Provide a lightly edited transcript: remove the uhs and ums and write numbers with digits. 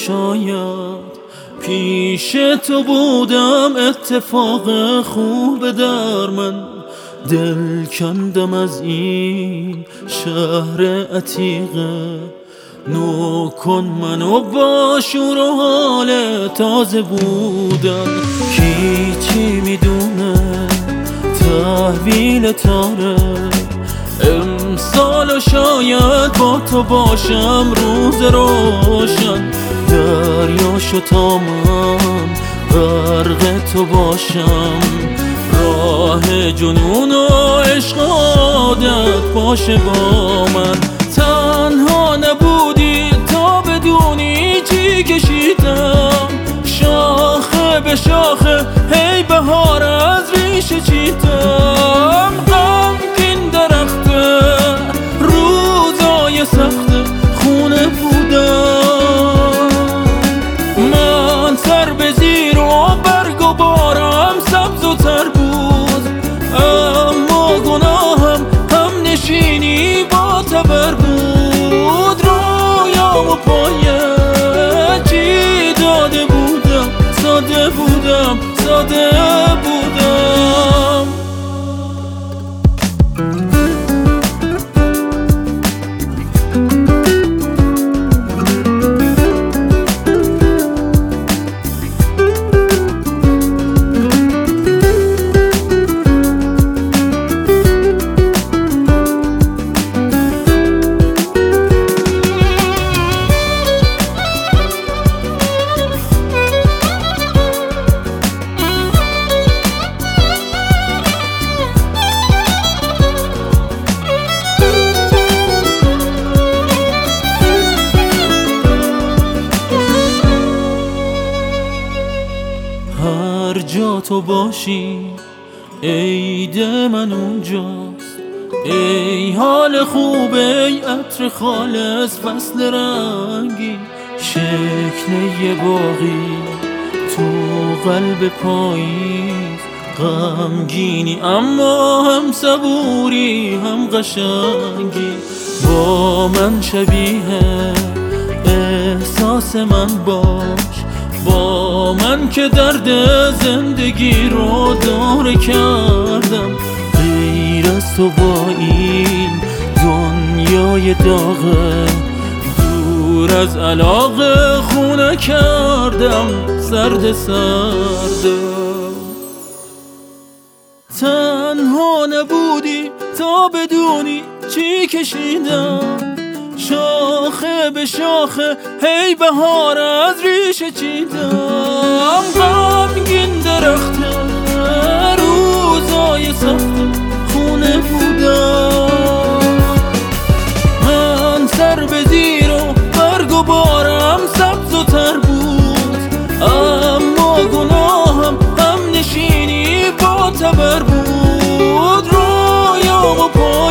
شاید پیش تو بودم اتفاق خوب در من، دل کندم از این شهر عتیقه. نو کن منو با شور و حال تازه بودن، کی میدونه تحویل تاره امسال و شاید با تو باشم روز روشن، دریاشو تا من غرق تو باشم، راه جنون و عشق عادت باشه با من. تنها نبودی تا بدونی چی کشیدم، شاخه به شاخه هی بهار از ریشه چیدم، غمگین درخته روزای سخت خونه بودم، من سر به زیر و برگ و بارم سبز و تربوز، اما گناهم هم نشینی با تبر بود، رویام و پایه چی داده بودم، ساده بودم ساده بودم. هر جا تو باشی عید من اونجاست، ای حال خوب ای عطر خالص فصل رنگی، شکل یه باغی تو قلب پاییز، غمگینی اما هم صبوری هم قشنگی، با من شبیه احساس من باش، با من که درد زندگی رو دور کردم، غیر از تو با این دنیای داغه، دور از علاقه خونه کردم سرد سرده. تنها نبودی تا بدونی چی کشیدم، شاخه به شاخه هی بهار از ریشه چیدم، غمگین درخته روزای سخت خونه بودم، من سر به زیر و برگ و بارم سبز و تربوز، اما گناهم هم نشینی با تبر بود، رویام و